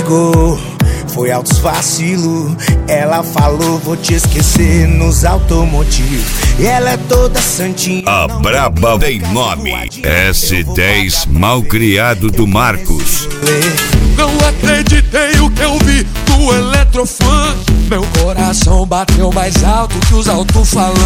ligou, foi altos vacilo. Ela falou, vou te esquecer nos automotivos. E ela é toda santinha. A braba tem nome, S10 Malcriado do Marcos. Não acreditei o que eu vi do Eletrofunk. Meu coração bateu mais alto que os alto-falantes.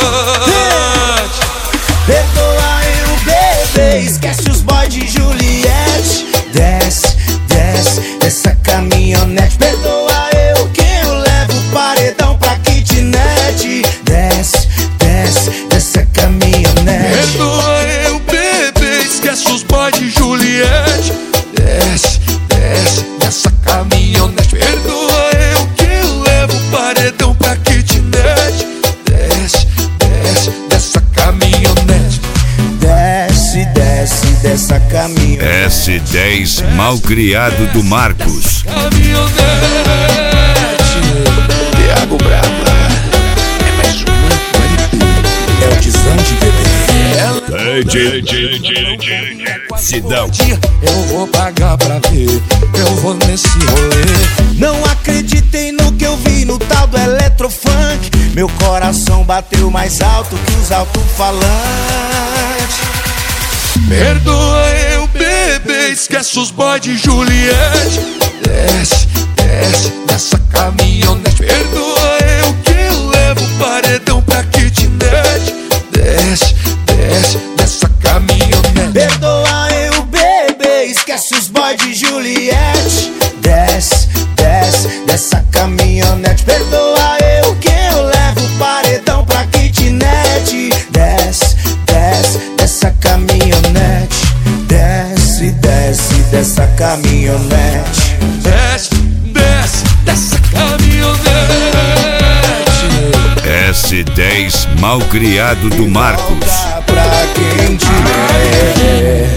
Perdoa eu, bebê, esquece os boys de Juliette. Desce, desce dessa caminhonete. Perdoa eu, que eu levo o paredão pra kitnet. Desce, desce dessa caminhonete. Perdoa eu, bebê, esquece os boys de Juliette. Desce, desce dessa caminhonete. Perdoa eu, que eu levo o paredão pra kitnet. Desce, desce dessa caminhonete. Desce, desce dessa caminhonete. S10 Malcriado do Marcos. Caminhonete. Thiago Braba é mais um. É o Desande, bebê. Sidão. Eu vou pagar pra ver, eu vou nesse rolê. Não acreditei no que eu vi no tal do Eletrofunk. Meu coração bateu mais alto que os alto-falantes. Perdoa eu, bebê, esquece os boys de Juliette. Desce, desce dessa caminhonete. Perdoa eu, que eu levo o paredão pra kitnet. Desce, desce dessa caminhonete. Perdoa eu, bebê, esquece os boys de Juliette. Desce, desce dessa caminhonete. Perdoa eu, que eu levo o paredão pra kitnet. Desce, desce dessa caminhonete. Desce, desce dessa caminhonete. Desce, desce dessa caminhonete. S10 Malcriado do Marcos. Pra quem te der.